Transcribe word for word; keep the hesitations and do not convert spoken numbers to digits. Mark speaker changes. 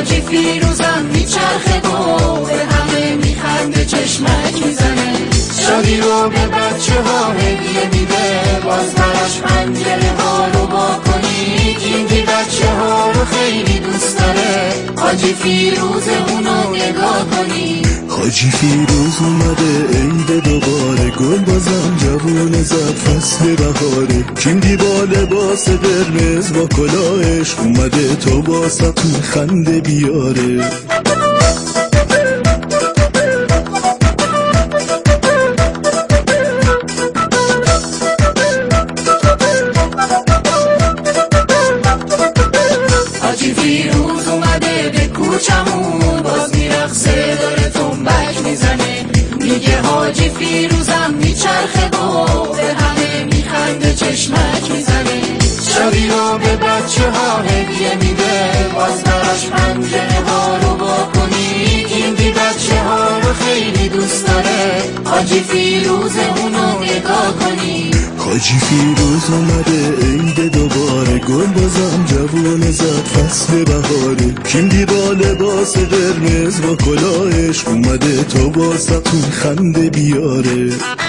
Speaker 1: حاجی فیروزم میچرخه گل، به همه میخنده چشمک میزنه. شادی رو به بچه ها هدیه میده، باز براش پنجره ها رو با کنید. اینگی بچه ها رو خیلی دوست داره، حاجی فیروز اونو نگاه کنید.
Speaker 2: حاجی فیروز اومده عید دوباره، گل بازم جوونه زد فصل بهاره. کیندی با لباس قرمز با کلاهش، اومده تو با ستون خنده بیاره.
Speaker 1: حاجی فیروز اومده به کوچمون، باز میرقصه داره تنبک میزنه. میگه حاجی فیروزم میچرخه گل، به همه میخنده چشمک میزنه. شادی رو به بچه ها هدیه میده، باز براش پنجره ها رو با کنید. اینگی بچه ها رو خیلی دوست داره، حاجی فیروز اونو نگاه کنید.
Speaker 2: حاجی فیروز اومده عید دوباره، گل بازم جوونه زد فصل بهاره. کیندی با لباس قرمز با کلاهش، اومده تو با ستون خنده بیاره.